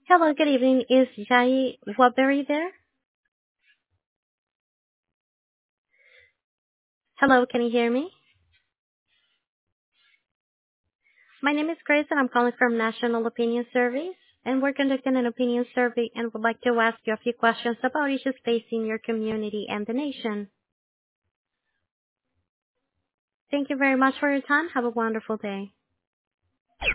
Hello, good evening. Is Jai Waberi there? Hello, can you hear me? My name is Grace and I'm calling from National Opinion Surveys. And we're conducting an opinion survey and would like to ask you a few questions about issues facing your community and the nation. Thank you very much for your time. Have a wonderful day.